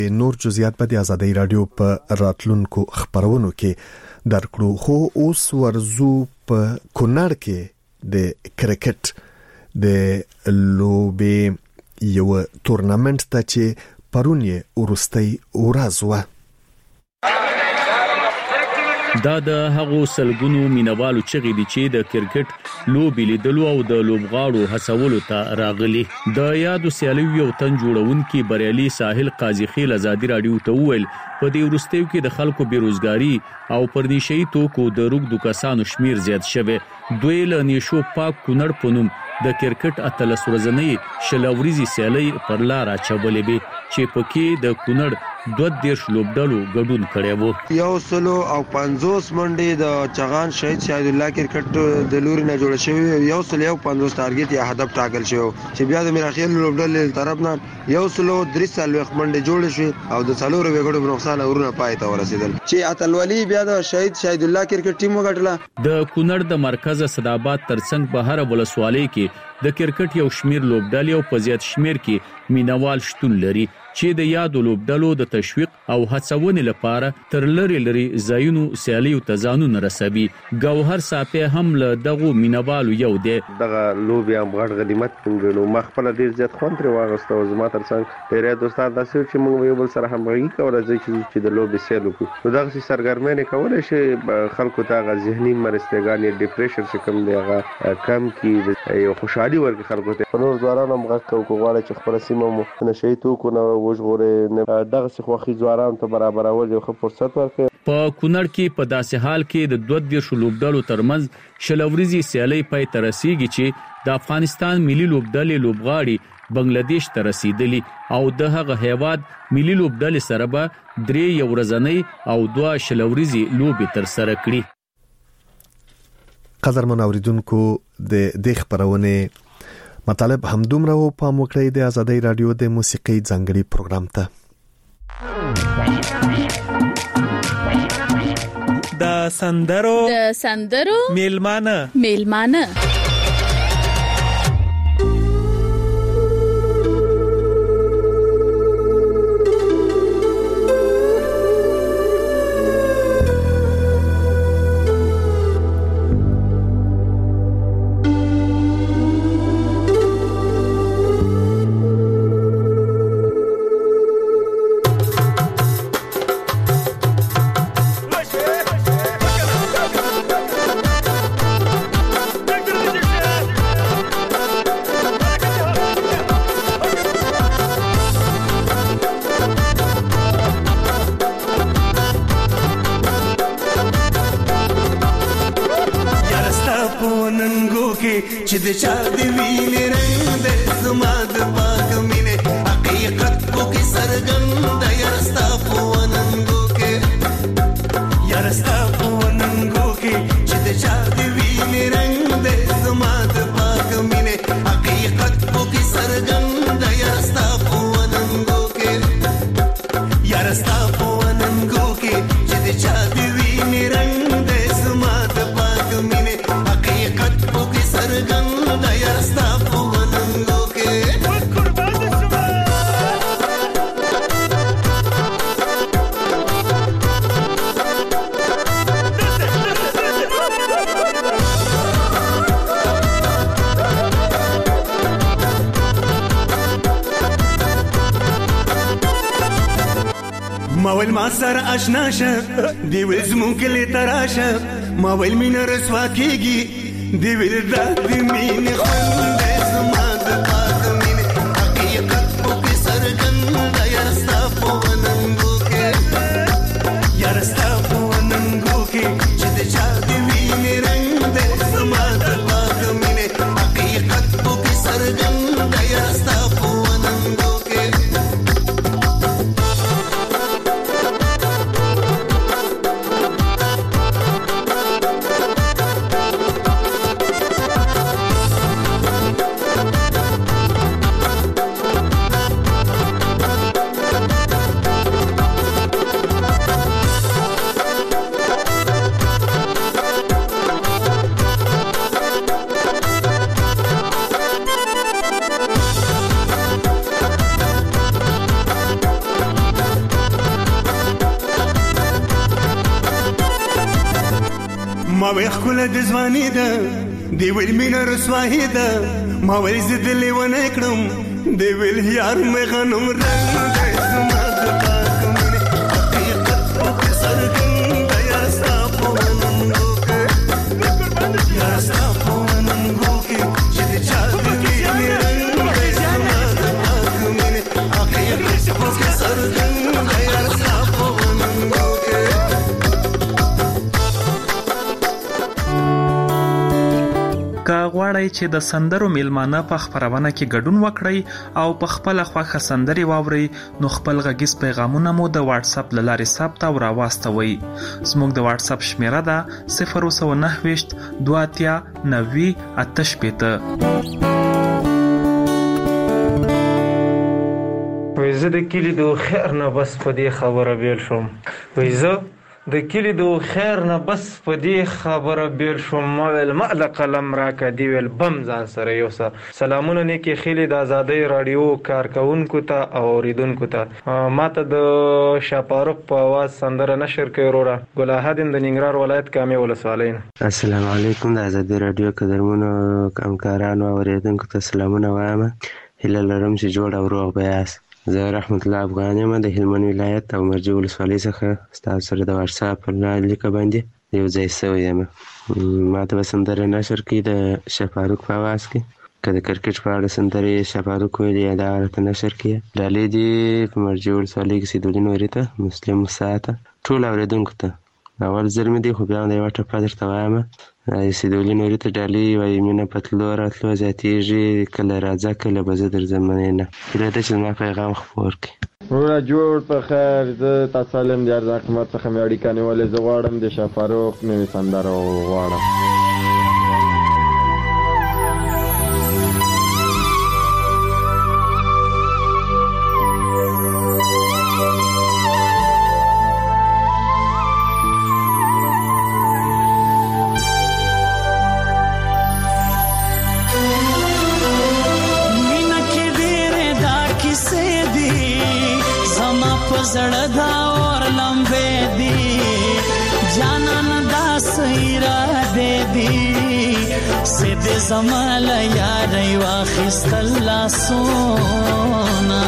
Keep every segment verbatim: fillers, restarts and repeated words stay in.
نور جزئیات په د آزادۍ رادیو په راتلونکو خبرونو کې درکړو. خو اوس ورزو په کونړ کې د کرکټ د لوبې یو تورنمنت ته چې پرون یې ورستۍ ورځ وه. دا د هغو سلګونو مینوالو چغې دي چې د کرکټ لوبې لیدلو او د لوبغاړو هڅولو ته راغلي. د یادو سیالیو یو تن جوړونکي بریالي ساحل قاضي خیل آزادي رادیو ته وویل په دې وروستیو کې د خلکو بیروزګاری او پردیشي توکو د روږدو کسانو شمیر زیات شوی. دوی له نشو پاک کونړ په نوم د کرکټ اتلس ورځنۍ شلوريزي سیالي پر لار اچولې به چې پکې د کونړ دوه دیرش لوبډلو ګډون کړی وو. یو سلو او پنځوس منډي د چغان شهید شهید الله کرکټ د لوري نه جوړ شوی. یو سلو یو پنځوس ټارګټ یا هدف ټاکل شوی چې بیا د میراخیل لوبډلې طرف نه یو سلو درې سلو منډي جوړ شوی او د څلورو وګړو بنقصان ورونه پای ته ورسیدل چې اتلولي بیا د شهید شهید الله کرکټ ټیم وګټله. د کونړ د مرکز صداباد ترڅنګ بهر ولسوالۍ کې د کرکټ یو شمیر لوبډلې او په زیات شمیر کې مینوال شتون لري چې د یادو لوبډلو د تشویق او هڅونې لپاره تر لری لری ځایونو سیالیو ته ځانونه رسوي. ګوهر صافی هم له دغه مینوالو یو دی. دغه لوبي هم غړ غنیمت څنګه مخفل ډیر زیات خوند لري واغسته او زما ترڅنګ ډیر دوستان داسې چې موږ یو بل سره همغږي کوله چې د لوبي سیالو کو نو دغه سرګرمۍ کولای شي خلکو ته غ ذهني مرستګان یا ډیپریشن څخه کم دی هغه کم کی یو خوشحالي ورکړي خلکو ته. نور ځوانان هم غږ کوي غواړي چې خپل سیمه مو نشي توکو نه وژغوري دغه څه خوخي ځوانان ته برابرول یو ښه فرصت ورکړي. په کونړ کې په داسې حال کې د دوه دیرش لوبډلو ترمنځ شلوريزي سیالي پای ته رسیږي چې د افغانستان ملي لوبډلې لوبغاړي بنگلاديش ته رسیدلی او د هغه هیواد ملي لوبډلې سره به درې یو ورځنۍ او دوه شلوريزي لوبې تر سره کړي. قدرمن اوریدونکو د دې خبرونه مطالب همدومره و په موکړی د آزادۍ رادیو د موسیقي ځانګړي پروګرام ته. د سندرو د سندرو میلمانه میلمانه چې د چا دی وینې رنګ د زما د پاک مینې حقیقت کو کې سرګند یار ستا په وننګو کې یار ستا په وننګو کې چې د چا دی وینې رنګ د زما د پاک مینې حقیقت کو کې سرګند یار ستا په وننګو کې یار ستا په وننګو کې چې د چا دی وینې رنګ د زما د پاک مینې حقیقت کو کې سرګند یار ستا په وننګو کې ما ویل ما سره آشنا شه دی ویل زمون کلی تراشه ما ویل مینه رسوا کیږي دی ویل دا دی مینه خوند زما د پاک مینه حقیقت په کې سرګند یار ستا په وننګو کې یار ستا په وننګو کې چې د چا دی وینې رنګ د زما د پاک مینه حقیقت په کې سرګند یار ستا په وننګو کې ما وې خپل د ځواني ده دی ویل مینه رسوایی ده ما وې زه د لیونی کړم دی ویل یار مې غنم رنګ دی زما د پاک مینې حقیقت پکې څرګند دی یار ستا په وننګو کې یار ستا په وننګو کې چې د چا د وینې رنګ دی زما د پاک مینې حقیقت پکې څرګند دی یار ستا په وننګو کې. که غواړئ چې د سندرو میلمانه په خپرونه کې ګډون وکړئ او په خپل خوښه سندرې واورئ نو خپل غږیز پیغامونه مو د واتس اپ له لارې ثبت او راواستوئ. زموږ د واتس اپ شمیره ده صفر سوه نهه ویشت دوه اتیا نوي اته شپېته. وایي زه د کلي د خیر نه بس په دې خبره بیل شوم وایي زه د کلي د خیر نه بس په دې خبره بیل شوم ما ویل ماله قلم راکه دی ویل بم ځان سره یوسه. سلامونه نیکې خیلې د ازادۍ راډیو کارکونکو ته او اوریدونکو ته. ما ته د شاپاروق په اواز سندره نشر کوي وروره ګل احد د ننګرهار ولایت کامې ولسوالۍ نه. السلام علیکم د ازادۍ راډیو قدرمنو همکارانو او اوریدونکو ته سلامونه وایم. هیله لرم چې جوړ او روغ به یاست. زه رحمت الله افغان یم د هلمند ولایت او مرجې ولسوالۍ څخه ستاسو سره د واتس اپ په لیکه باندې یو ځای شوی یم. ما ته به سندره نشر کړي د شاپاروق په اواز کې. که د کرکټ په اړه سندرې شاپاروق ویلي یا دا راته نشر کړي. ډالۍ دي په مرجې ولسوالۍ کې سیدولي نوري ته مسلم موسی ته ټولو اورېدونکو ته. اول ځل مې دی خو بیا د یوه ټپه درته وایم. سیدولي نوري ته ډالۍ وایي مینه په تلو راتلو زیاتېږي کله راځه کله به زه درځم مننه. هیله ده چې زما پیغام خپور کړي. وروره جوړ په خیر. زه تا سالم د ارزان قیمت څخه مې اړیکه نیولې. زه غواړم د شاپاروق نوې سندره وغواړم. زړه دا اور لمبې دي جانان دا سیرا دې دي سید زمال یار واخست الله سونا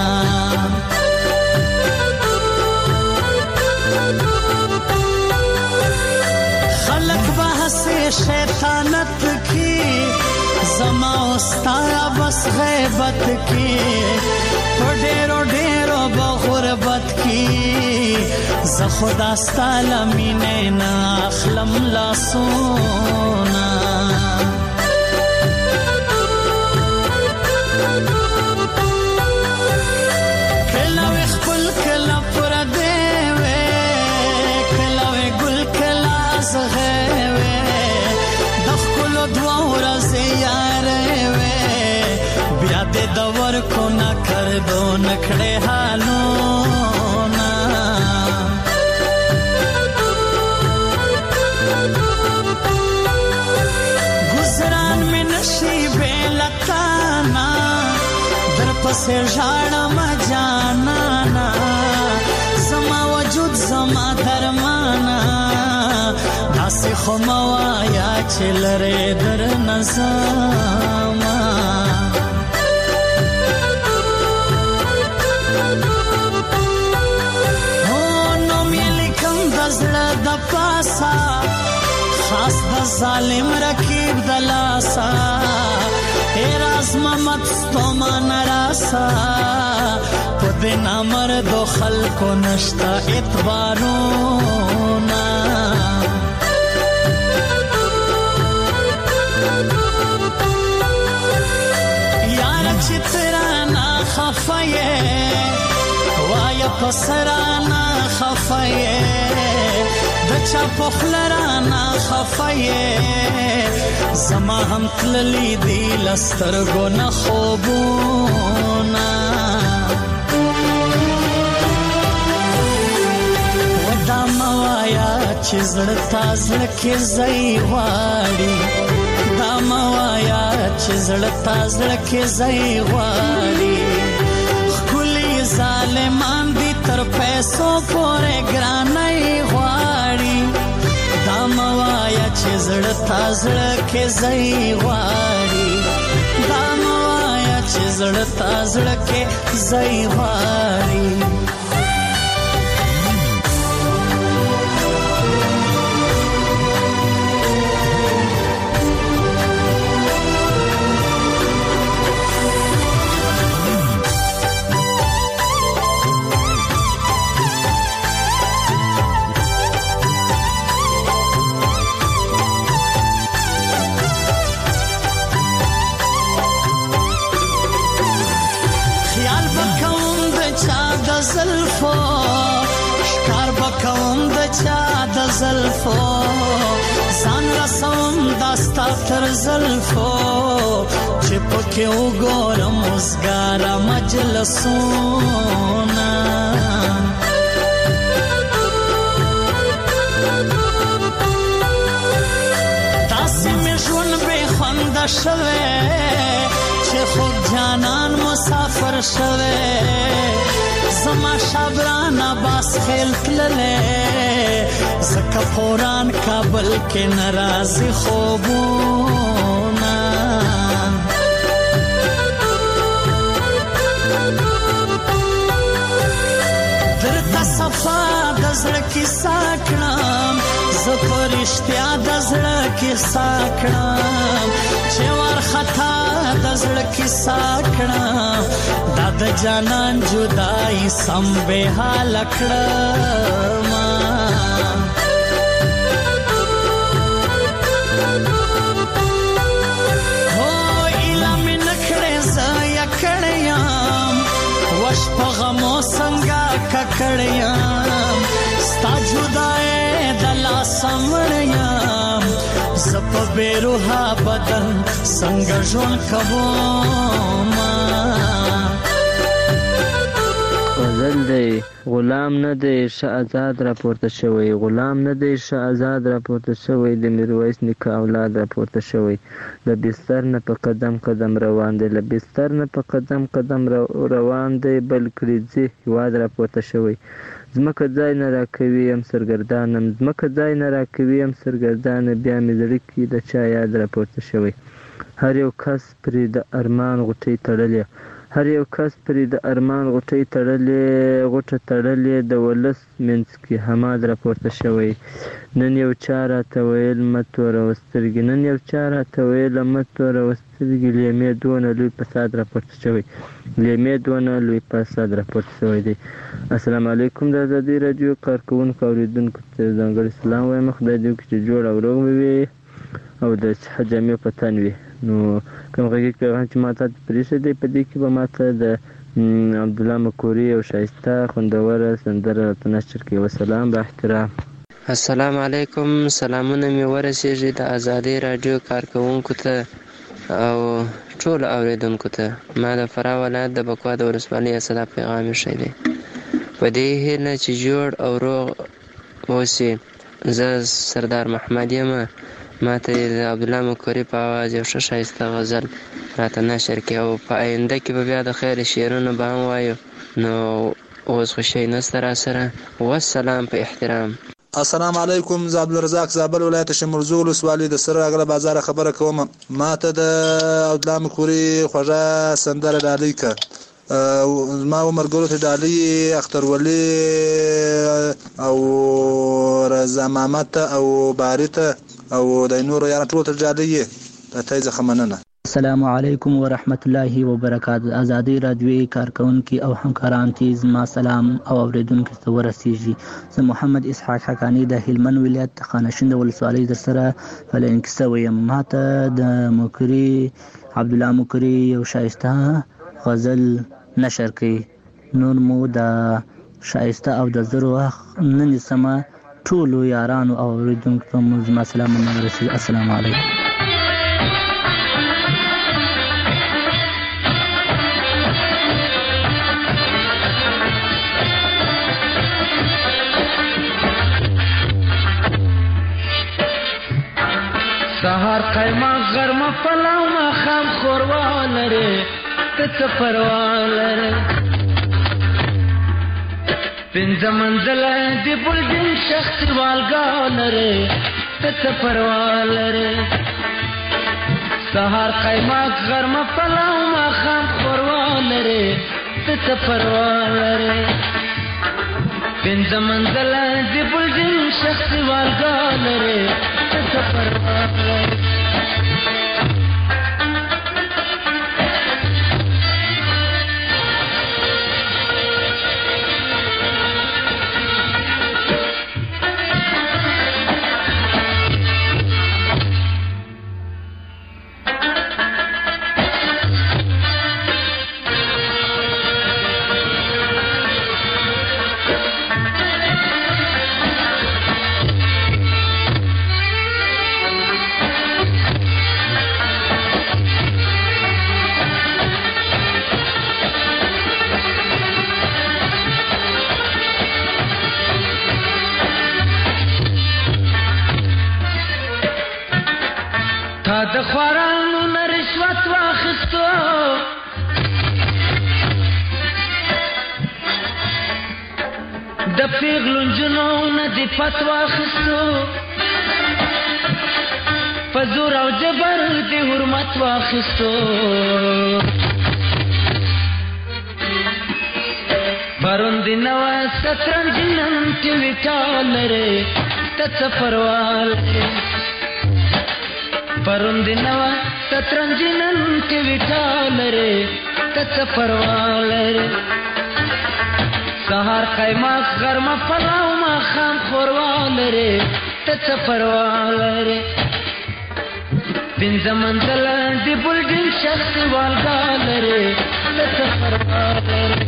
خلق بحث شیطانت کی زما استارا بس غیبت کی ډېرو ډېرو بغربت کی ز خدا ستاله مینې نه اخلم لاسونه کله وې خپل کله پردی وې کله وې ګل کله زغې وې د ښکلو دوه ورځې یارې وې بیا دې د ورکو نه کردو نکړې حالونه گزران مې نشي بېلتانا در پسې ژاړم جانانا زما وجود زما درمانا داسې خو مه وایه چې لرې درنه زما زړه د پاسا خاص د ظالم رکیب د لاسا اے راز محمد ستومان راسا په دې نامرد خلکو نشتا اعتبارونا یار چې ترانا خفایه وایا پسرانا خفایه دچا پخلرانا خفایه زما هم تللی دی لسترگو نخوبونا ودا موایا چی زڑتا زڑکی زی غاڑی دا موایا چی زڑتا زڑکی زی غاڑی خکلی ظالمان دی تر پیسو پورے گرانای غاڑی دا موایا چیز زړه کې ځای غواړي دا موایا چې زړه تا زړه کې ځای غواړي زلفو ځان رسوم داستا تر زلفو چې پکې وګورم وزګاره مجلسونه داسې مې ژوند بې خونده شوی چې خوږ جانان مسافر شوی زما شبران عباس خیل تللی زکا پوران کابل کې نرازی خوبونا درتا صفا دزر کی ساکنام زپر اشتیا دزر کی ساکنام چوار خطا دزر کی ساکنام داد جانان جدائی سم بے حال اکڑما پغمو سنگا ککڑیام ستا جدائے دلا سمڑیام زپ بیروحا بدن سنگ جون کبوما غزل دی غلام نه دی شه آزاد راپورته شوی غلام نه دی شه آزاد راپورته شوی د میرویس نیکه اولاد راپورته شوی د بستر نه په قدم قدم روان دی له بستر نه په قدم قدم روان دی بل کړي ځي هیواد راپورته شوی ځمکه ځای نه راکوي یم سرګردانم ځمکه ځای نه راکوي یم سرګردانه بیا مې زړه کې د چا یاد راپورته شوی هر یو کس پرې د ارمان غوټۍ تړلې هر یو کس پرې د ارمان غوټۍ تړلې غوټه تړلې د ولس منځ کې حماد راپورته شوی نن یو چا راته ویل مه توروه سترګې نن یو چا راته ویل مه توروه سترګې لیمې دونه لوی فساد راپورته شوی لیمې دونه لوی فساد راپورته شوی دی السلام علیکم د ازادي راډیو کارکوونکو اورېدونکو ته ځانګړی سلام وایم خدای دې وکړي چې جوړ او روغ مې وي او د صحت جامې په تن وي نو کوم غږیز پیغام چې ما ته پرېښی دی په دې کې به ما ته د عبدالله مکوري او ښایسته خوندوره سندره راته نشر کړي وسلام با احترام السلام علیکم سلامونه مې ورسېږي د ازادي راډیو کارکوونکو ته او ټولو اورېدونکو ته ما د فراه ولایت د بکوا د ولسوالۍ صدا پیغام ایښی دی په دې هیله چې جوړ او روغ اوسې زه سردار محمد یم ما ته د عبدالله مکوري په اواز یو ښه ښایسته غزل راته نشر کړي او په آینده کې به بیا د خیر شعرونه به هم وایو نو اوس خو شی نسته راسره والسلام په احترام السلام علیکم زه عبدالرزاق زابل ولایت شمرزو ولسوالۍ د سره اغله بازار خبره کوم ما ته د عبدالله مکوري خوږه سندره ډالۍ که ما عمرګلو ته ډالۍ اخترولي او رضا محمد ته او باري ته او د نورو یاره ټولو ته ډالۍ د ته څخه مننه السلام علیکم ورحمت الله وبرکاته ازادي راډیو کارکونکو او همکاران ته زما سلام او اوریدونکو ته ورسیږي زه محمد اسحاق حقانی د هلمند ولایت خانشین ولسوالۍ د سره فلنک سوی ماته د مکری عبدالله مکری او شایسته غزل نشر کړي نور مو د شایسته او د زرو نن سما ټولو یارانو او اوریدونکو ته زما سلام ورسیږي السلام علیکم سهار خیمه غرمه پلاو ما خام خوروا لري ته پروا لري پنځه منزله دی بلډینګ شخصي والګا لري ته څه پروا لرې سهار قیماق غرمه پلاو ماښام ښوروا لرې ته څه پروا لرې پنځه منزله د بلډینګ شخصي والګا لرې ته څه پروا لرې د خوارانو نه رشوت واخیستو د پیغلو نجونو نه دې پت واخیستو په زور او جبر دې حرمت واخیستو پرون دې نوه سترنج نن ټیویټا لرې ته څه پروا لرې پرون دی نوا سترنجی نن ټیویټا لرې ته څه پروا لرې سهار قیماق غرمه پلاو ماښام ښوروا لرې ته څه پروا لرې پنځه منزله د بلډینګ شخصي والګا لرې ته څه پروا لرې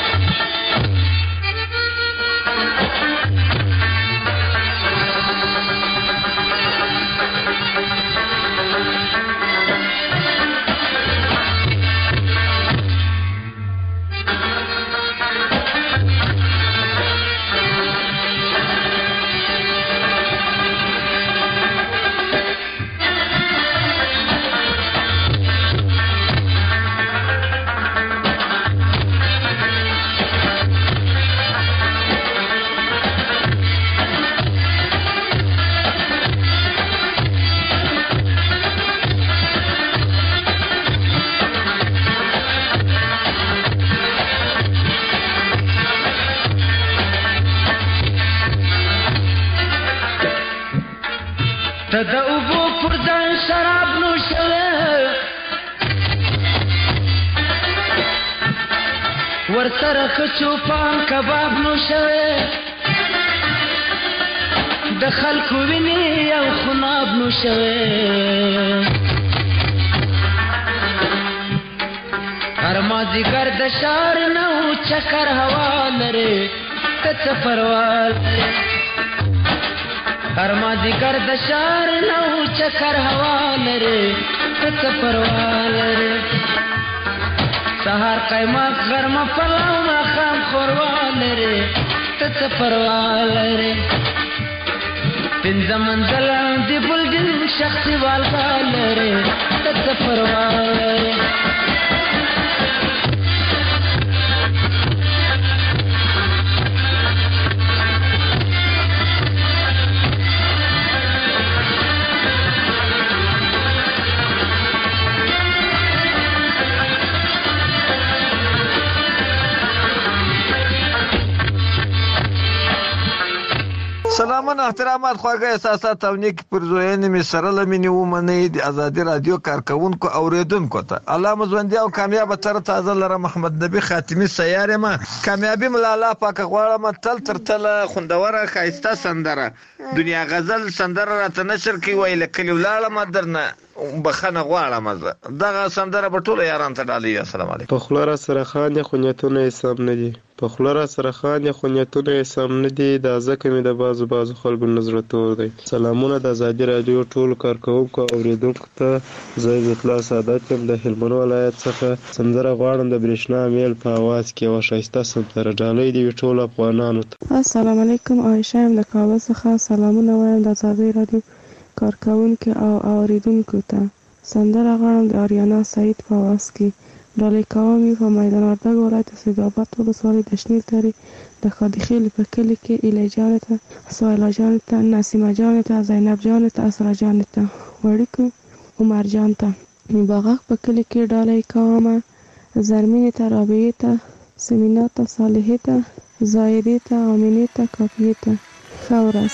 ته د اوبو پر ځای شراب نوشوې ورسره ښه چوپان کباب نوشوې د خلکو وینې او خناب نوشوې هر مازدیګر د ښار نه و چکر هوا لرې ته څه پروا لرې هر مازدیګر د ښار نه و چکر هوا لرې ته څه پروا لرې سهار قیماق غرمه پلاو ماښام ښوروا لرې ته څه پروا لرې پنځه منزله د بلډینګ شخصي والګا لرې ته څه پروا لرې سلامونه احترامات خواږه احساسات او نیک پرزوینې مې سره لمنې ومنئ د ازادي رادیو کارکونکو اوریدونکو ته الله مو ژوندي او کامیاب تر تازه لره محمد نبی خاتمی سیاره ما کامیابی ملاله پاک غواړم تل تر تل خوندوره خایسته سندره دنیا غزل سندره راته نشر کی ویل کلی ولاړه مدرنه بخنه غواړم دغه سندره په ټولو یاران ته ډالۍ السلام علیکم په خلره سره خان خو نیتونه یې سم نه دي په خلره سره خان خو نیتونه یې سم نه دي دا ځکه مې د بازو بازو خلکو نظر تور دی سلامونه د ازادي رادیو ټول کارکونکو اوریدونکو ته زه اطلاع سعادت کوم د هلمند ولایت څخه سندره غواړم د برېښنا میل په आवाज کې او شایسته سندره ډالۍ دی ټول افغانانو ته السلام علیکم عائشه ام د کابل څخه سلامونه وایم د ازادي رادیو کارکونکو او اوریدونکو ته سندره غواړم د آریانا سعید په आवाज کې ډالۍ کوم په میدان وردګ ولایت سید آباد ولسوالۍ د شنیل ترې د خادخیل په کلي کې ایله جانې ته، سویلا جانې ته، نسیمه جانې ته، زینب جانې ته، اسرا جانې ته، وړیکو عمر جان ته، باغق په کلي کې ډالۍ کومه، زرمینې ته، رابعې ته، سمینا ته، صالحې ته، زایدې ته، آمینې ته، کافیې ته. ښه ورځ.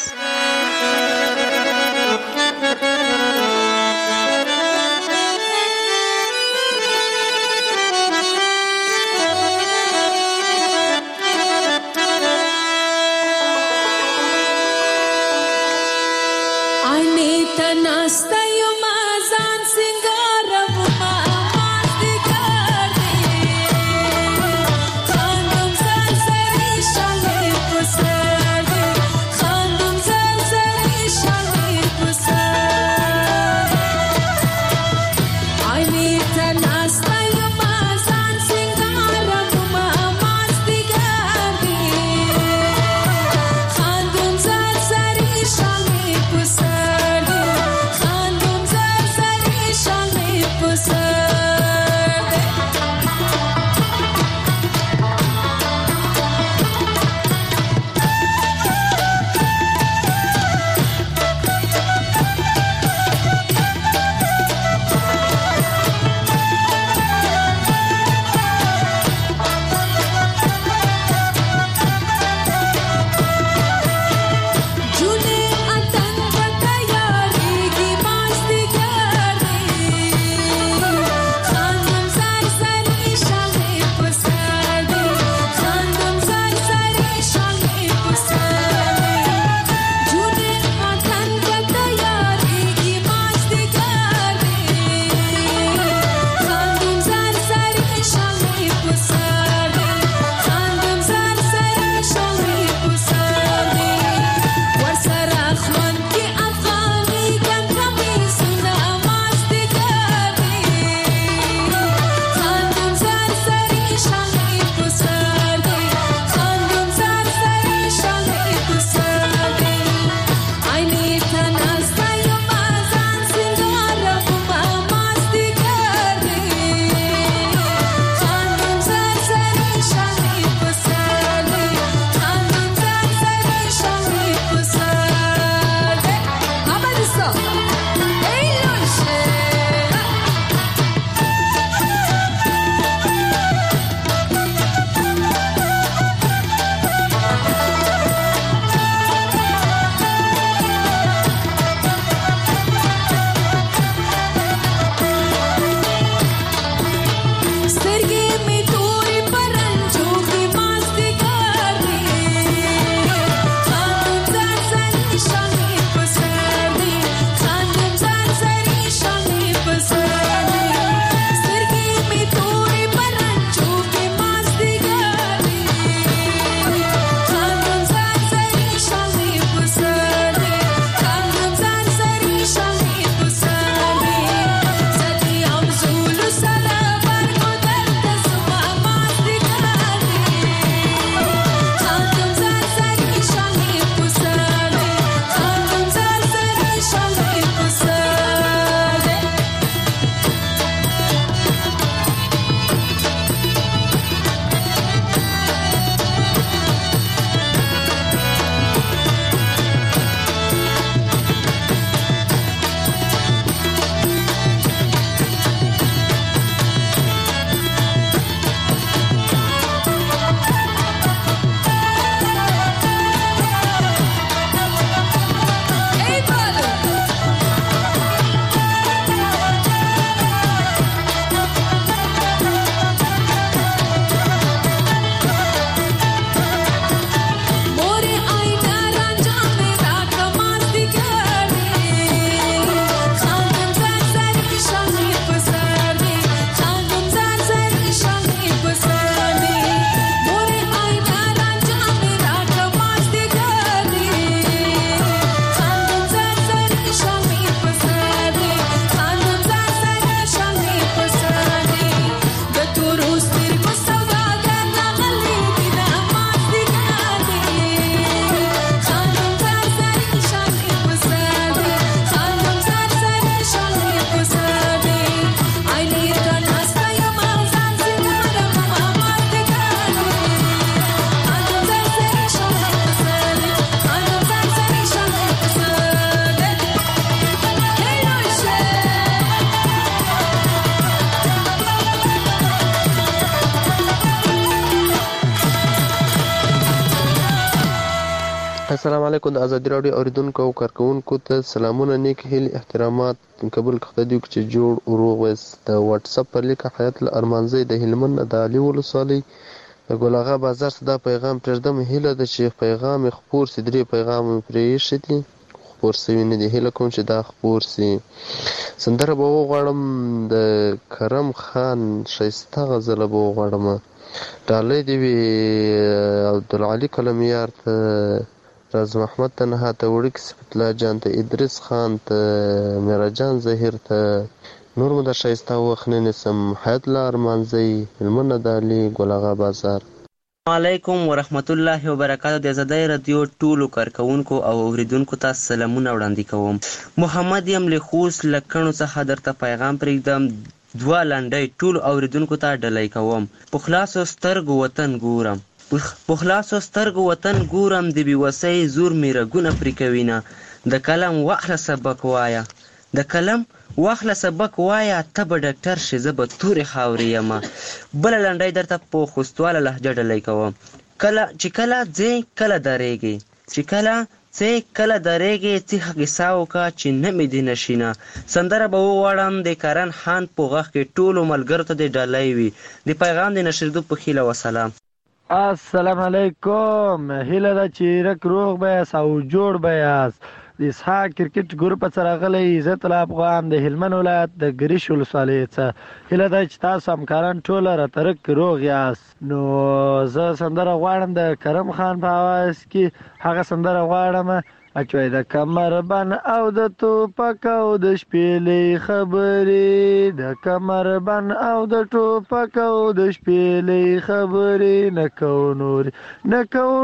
Shall السلام علیکم. د ازادي راډیو اوریدونکو او کارکونکو ته سلامونه، نیک هیلې، احترامات قبول کړئ چې جوړ او روغ وست. د واتس اپ پر لیک حیات الارمانزی د هلمند د علي ولسوالۍ د ګلاغا بازار صدا پیغام پرېږدم. هیله ده چې پیغام خپور سي، درې پیغام پرې شتي خپور سوي نه دي. هیله کوم چې دا خپور سي. سندره به وغواړم د کرم خان ښایسته غزله به وغواړم. ډالۍ دې وي عبدالعلي کلمیار ته، راز محمد ته، نها ته، وړکي صفت الله جان ته، ادریس خان ته، میراجان ظهیر ته، نور مو د ښایسته وخت نه نیسم. حیات الله ارمانزی، هلمند د علي ګلاغا بازار. علیکم ورحمت الله وبرکاتو. د ازادۍ رادیو ټولو کارکونکو او اوریدونکو ته سلامونه وړاندې کوم. محمد یم له خوست لکڼو څخه درته پیغام پرېږدم. دوه لنډۍ ټولو اوریدونکو ته ډالۍ کوم. په خلاصو سترګو وطن ګورم، په خلاصو سترګو وطن ګورم، د بېوسۍ زور مې رګونه پرې کوینه. د قلم واخله سبق وایه، د قلم واخله سبق وایه، ته به ډاکټر شې زه به تورې خاورې یمه. بله لنډۍ درته په خوستواله لهجه ډالۍ کوم. کله چې کله ځې کله درېږې، چې کله ځې کله درېږې، څه قصه وکړه چې نه مې دې نشینه. سندره به وغواړم د کرن خان په غږ کې. ټولو ملګرو ته د ډالۍ وي. د پیغام د نشریدو په هیله وسلام. السلام علیکم. هیله ده چې رک روغ به یاست او جوړ به یاست. د اسحاق کرکټ ګروپ څخه راغلی عزت الله افغان د هلمند ولایت د ګریش ولسوالۍ څخه. هیله ده چې تاسو همکاران ټوله راته رک روغ یاست. نو زه سندره غواړم د کرم خان په اواز کې. هغه سندره غواړم اچوي د کمر بن او د ټوپک او د شپېلې خبرې، د کمر بن او د ټوپک او د شپېلې خبرې، نه کوو نورې نه کوو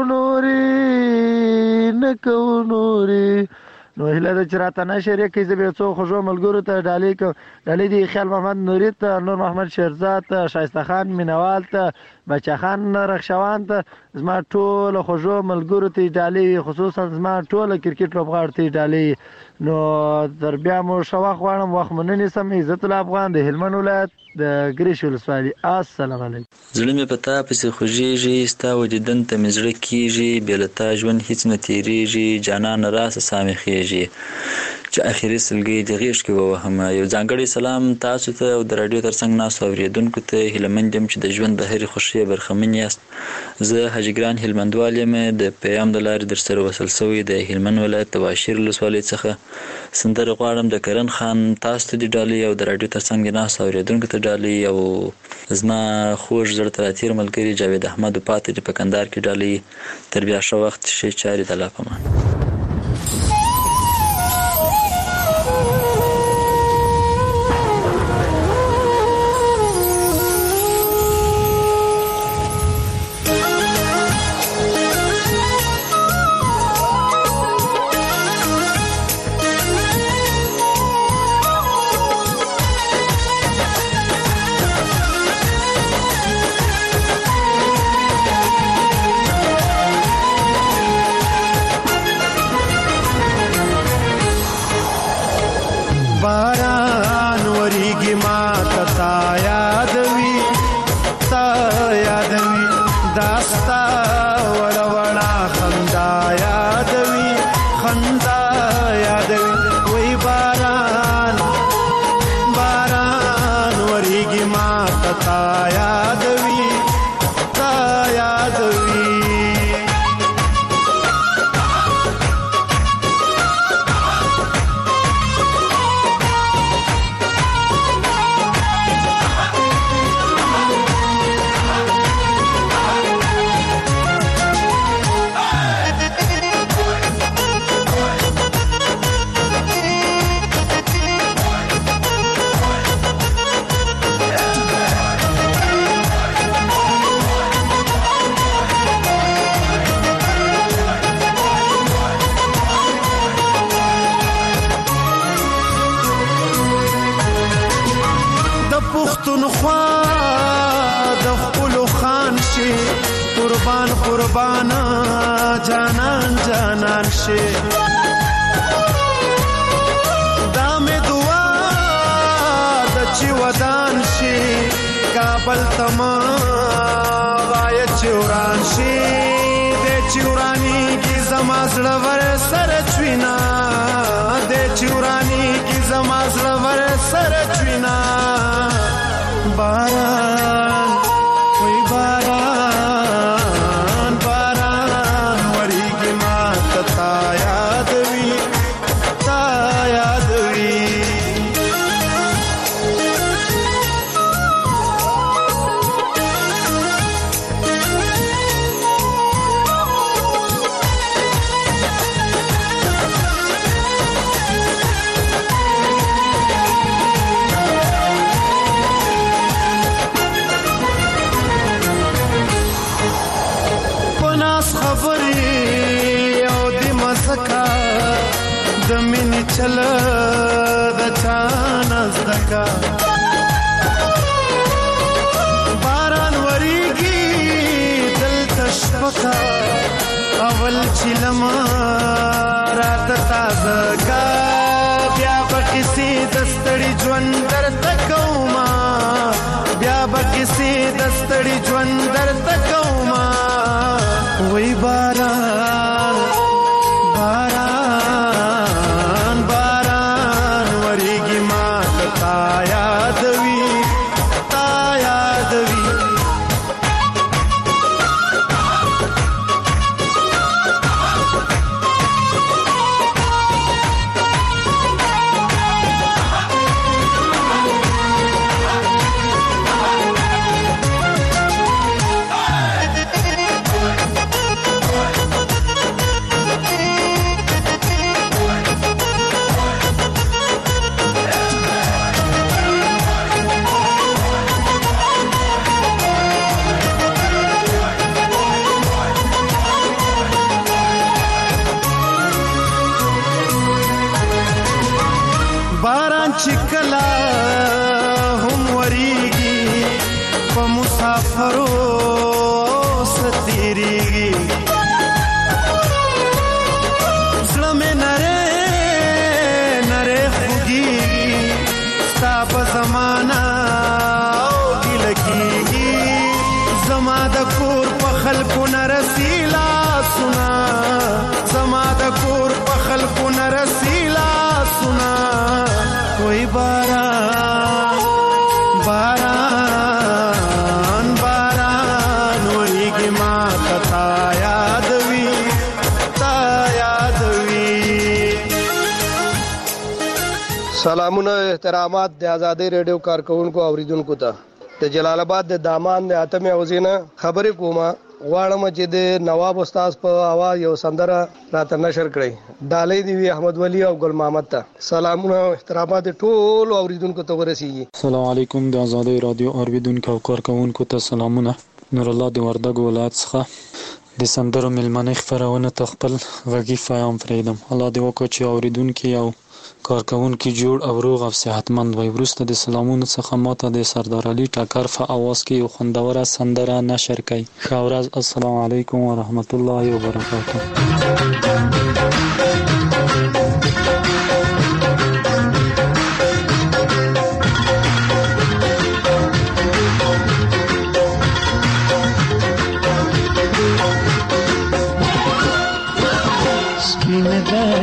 نورې نه کوو نورې. نو هیله ده چې راته نه شریکوي. زه به یو څو خوږو ملګرو ته ډالۍ کوم. ډالۍ دي خیال محمد نوري ته، نور محمد شیرزاد ته، ښایسته خان مینوال ته، بچه خان رخشوان ته، زما ټوله خوږو ملګرو ته ډالۍ، خصوصا زما ټوله کرکټ لوبغاړو ته ډالۍ. نو تر بیا مو ښه وخت غواړم، وخت مو نه نیسم. عزت الله افغان د هلمند ولایت د ګریش ولسوالۍ. السلام علیکم. زړه مې په تا پسې خوږېږي، ستا وجیدن ته مې زړه کېږي، بې له تا ژوند هېڅ نه تېرېږي، جانانه راسه سا مې خېږي، چې اخري سلګۍ د غېږ کې ووهمه. یو ځانګړی سلام تاسو ته او د راډیو تر څنګ ناستو اورېدونکو ته. هیلهمند یم چې د ژوند د هرې خوښۍ برخمن یاست. زه حاجي ګران هلمندوال یم، د پیام د لارې در سره وصل شوی د هلمند ولایت د واشیر ولسوالۍ څخه. سندره غواړم د کرن خان، تاسو ته د ډالۍ او د راډیو تر څنګ ناستو اورېدونکو ته ډالۍ، او زما خوږ زړه ته راتېر ملګري جاوید احمد پاتې د په کندهار کې ډالۍ. تر بیا ښه وخت، ښې چارې، د الله په امان. باران وریږي ماته تا یادوي، تا یادوي، داستا وړه وړه خندا یادوي، خندا یادوي. وای باران باران وریږي ماته تا یادوي، تا یادوي. قربان قربان جانان جانان شي، دا مې دعا د چې ودان شي، کابل تما غایه چې وران شي، د چې ورانیږي زما زړه ور سره چوینا د چورانی کی زما زړه ور سره چوینا باران وای باران باران وریږي ما تا یاد وی تا یاد وی چل د چانز دکا باران وریږي دل تشفقا اول چلما رات تازه کا بیا بکسی دستړي ژوند درته کوما بیا بکسی دستړي ژوند درته کوما وای باران باران باران وریږي ما تا یاد وی تا یاد وی چکلا هم وریږي په مسافرو ستیریږي زړه مې نره نره خوږیږي ستا په زمانه او ګیله کېږي زما د کور په خلکو نه رسي لاسونه زما د کور په خلکو نه رسي لاسونه وای باران باران باران وریږي ما تا یاد وی تا یاد وی سلامونه احترامات د آزادۍ ریډیو کارکونکو اوریدونکو ته د جلال آباد د دامان د اتمه اوزینه خبرې کومه غواړم چې د نواب استاد په आवाज یو سندره راته نشر کړئ ډالۍ دی وی احمد ولی او ګل محمد ته سلامونه احترامات ټول اوریدونکو ته ورسیږي السلام علیکم د آزادۍ رادیو اوریدونکو او کارکونکو ته سلامونه نور الله د وردګ ولایت څخه د سندرو ملمنې خبرونه تخپل غږی پیغام پریدم الله دې وکړي چې اوریدونکو او کارکونکو جوړ او روغ او صحتمند وي ورسته د سلامونو څخه ماته د سردار علي ټکر په आवाज کې یو خوندوره سندره نشر کړي ښه ورځ السلام علیکم ورحمت الله وبرکاته سپینه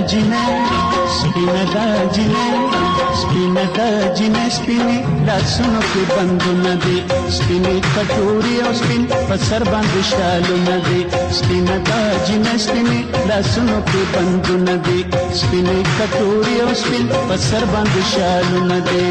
دا جنې سپینه دا جنې سپینې لاسونو کې بندونه دي سپینې کټوري او سپین په سر باندې شالونه دي سپینه دا جنې سپینې لاسونو کې بندونه دي سپینې کټوري او سپین په سر باندې شالونه دي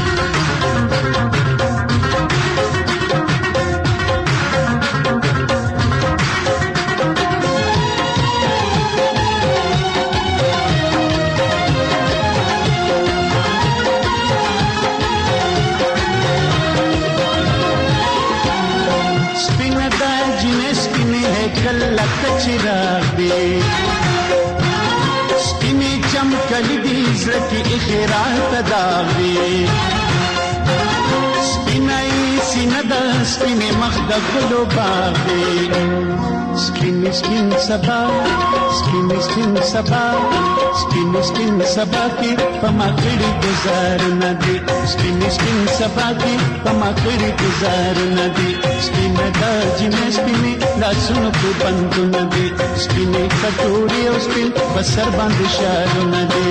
چراغ دی سپینې چمکلي دي زړه کې اخراط داغ دی سپینې سینه د سپینې مخ د ګلو باغ دی سپین سپین سبا سپین سپین سبا سپین سپین سبا کې پما کړي گزار نه دي سپین سپین سبا کې پما کړي گزار نه دي سپین د جنې سپین لاسونو په بندو نه دي سپین کټوري او سپین بسر باندې شالو نه دي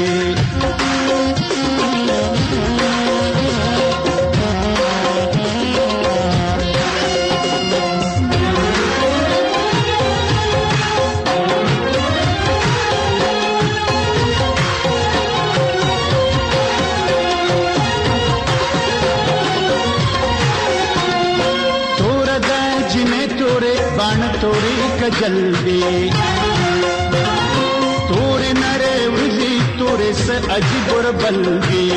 توری کجلبی توری نرے وزی توری سے عجیب بلبی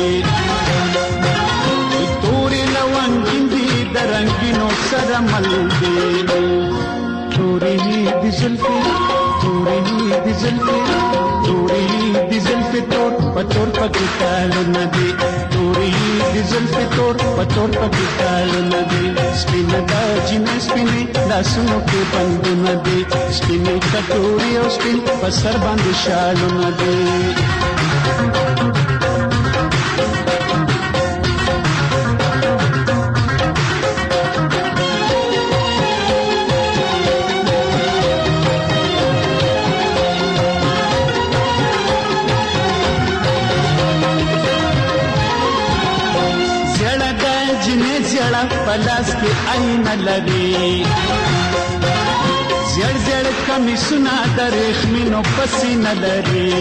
توری لون جندی درنگینو سر ملبی توری دی زلفی توری دی زلفی توری دی زلفی تور پتور پکتالو ندی توری دی زلفی تور پتور پکتالو ندی سپین دا جن سپینی لاسونو کې بندو ندی سپینی کټوري او سپین پسر باندې شالو ندی پلاس کې عین لري زړ زړ کمیسونه د ریخمینو پسینه لري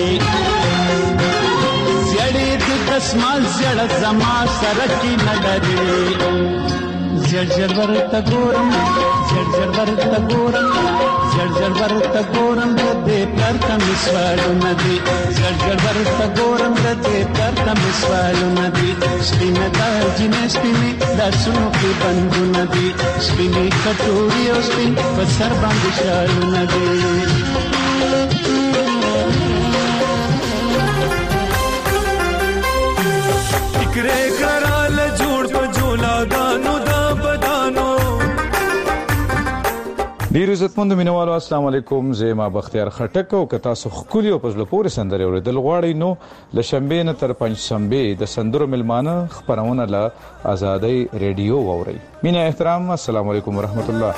زړې د دسمال زړ زما سره کې نه لري زړ زړ ورته ګورم زړ زړ ورته ګورم زړ زړ ورته ګورم د دې پر کمیسوالو نه دي زړ زړ ورته ګورم د دې پر کمیسوالو نه دي سپینه دا جنې سپینې لاسونو کې بندو نه دي سپینې کټوري او سپین په سر باندې شالو نه دي فکرې کرال جوړ په جولا دانو دا بدانو ډیر عزتمند مینوالو السلام علیکم زما بختیار خټک او کتا سو خولي او پزله پورې سندره اوریدل غواړي نو ل شنبه نه تر پنځ شنبه د سندرو ملمانه خبرونه له آزادۍ ریډیو ووري مینه احترام السلام علیکم ورحمت الله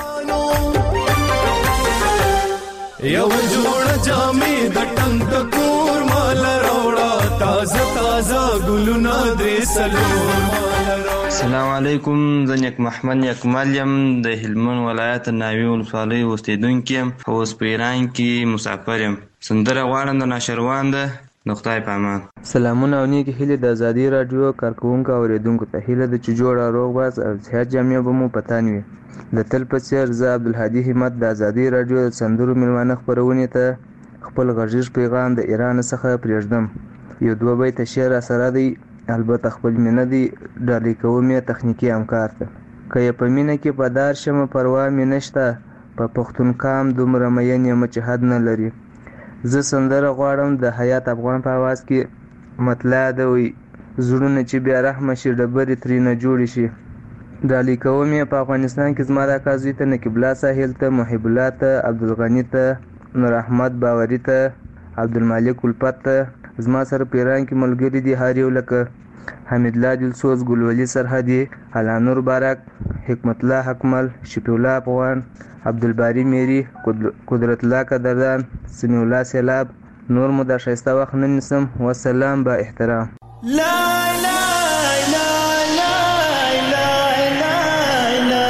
یو جوړ جامې د ټنګ کور مال راوړه تازه تازه ګلونه درې سلور السلام علیکم زه نیک محمد نیک ملیم د هلمند ولایت ناوې ولسوالۍ اوسیدونکی یم اوس په ایران کې مسافر یم سندره غواړم د ناشروان ده نو خدای په امان سلامونه او نیکې هیلې د ازادي راډیو کارکوونکو او اورېدونکو ته هیله ده چې جوړه روغ باز او صحت جامع به مو په تن وي د تل په څېر زه عبدالهادي همت د ازادي راډیو د سندرو مېلمانه خپرونې ته خپل غږیز پیغام د ایران څخه پرېږدم یو دوه بیته شعر راسره دی البته خپل مینه دی ډالۍ کوم یې تخنیکي همکار ته که یې په مینه کې په دار شمه پروا مې نشته په پښتون کام دومره مین یم چې حد نه لري زه سندره غواړم د حیات افغان په اواز کې مطلع ده وي زړونه چې بیا رحمه شي ډبرې ترېنه جوړې شي ډالۍ کوم یې په افغانستان کې زما د اکا زوی ته نقیب الله ساحل ته محب الله ته عبدالغني ته نور احمد باوري ته عبدالمالک الفت ته زما سره په ایران کې ملګري دي هر یو لکه حمید الله دلسوز ګلولي سرحدي علانور بارک حکمت الله حکمل شفیع الله افغان عبدالباری میری قدرت الله قدردان سمیع الله سیلاب نور مو د ښایسته وخت نه نیسم والسلام با احترام لا لا لا لا لا لا لا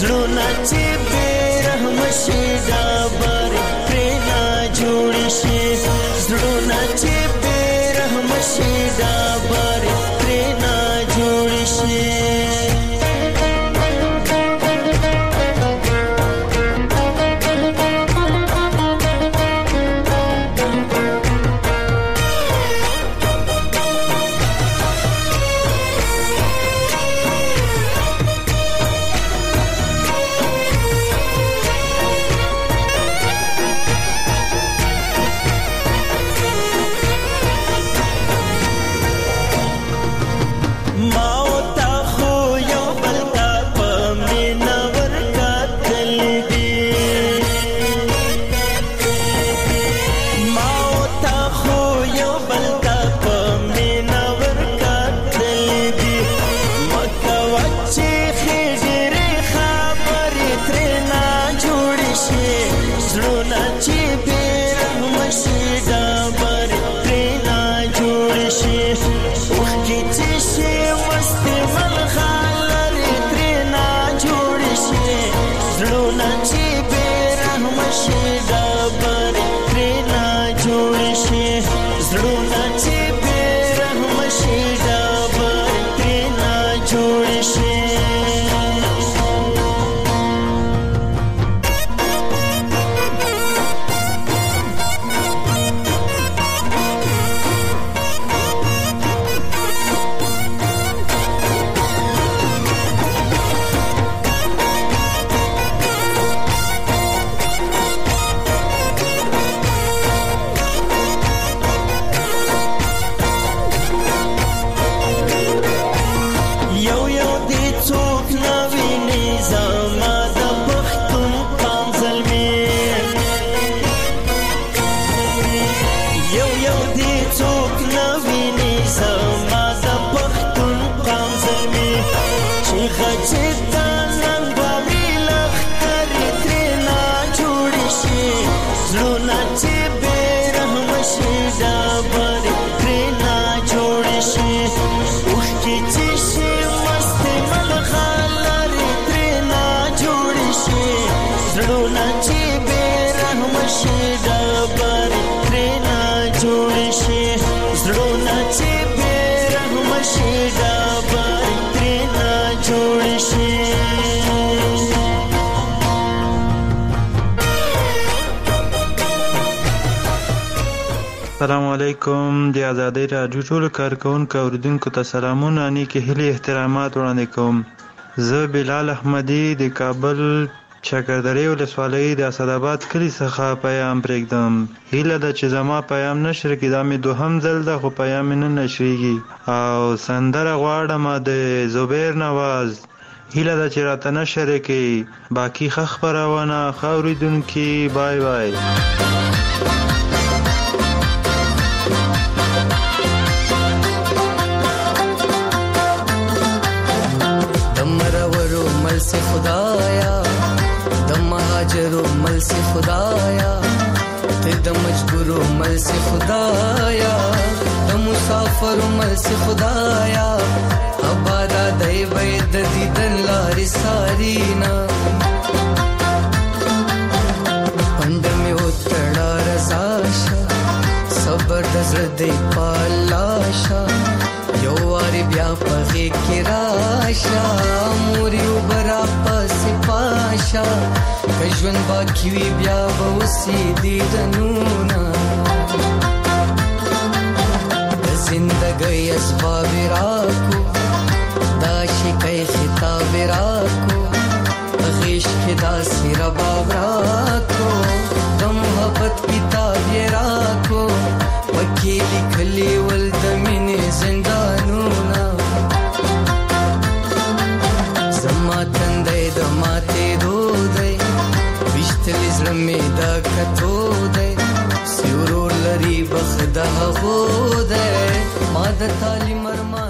زړونه چې بې رحمه شي ډبرې پرې نه جوړې شي زړونه چې بې رحمه شي ډبرې پرې نه جوړې شي السلام علیکم د آزادۍ راډیو ټولو کارکوونکو اوریدونکو ته سلامونه نیکې هیلې احترامات وړاندې کوم زه بلال احمدي د کابل شکردرې ولسوالۍ د اسداباد کلي څخه پیام پرېږدم هیله ده چې زما پیام نشر کړي دا مې دوهم ځل ده خو پیام مې نه نشریږي او سندره غواړم د زبیر نواز هیله ده چې راته نشر یې کړي باقي ښه خپرونه ښه اورېدونکي بای بای से खुदाया दम महाजरो मल से खुदाया ते दम मजबूरो मल से खुदाया दम मुसाफर मल से खुदाया अबादा दई बैद दीदन लारी सारीना पंड में उतड़ा रजाशा सबर दजर दे पालाशा यो वारी ब्या पगे की राशा मोरी उबरा पस पाशा कजवन बाकी वी ब्या बहुसी दीदनूना जिंदगी असबाब राको दाशी कई खिताब राको अगीश के दासी रबाब राको दम मोहब्बत किताब ये राको वकीली खली वल्द मिने जिंदानूना जमा तंदे दमाते दो दे विश्तल इस्लामी दा कतो दे सिरो लरी बखदा हो दे माद ताली मरमा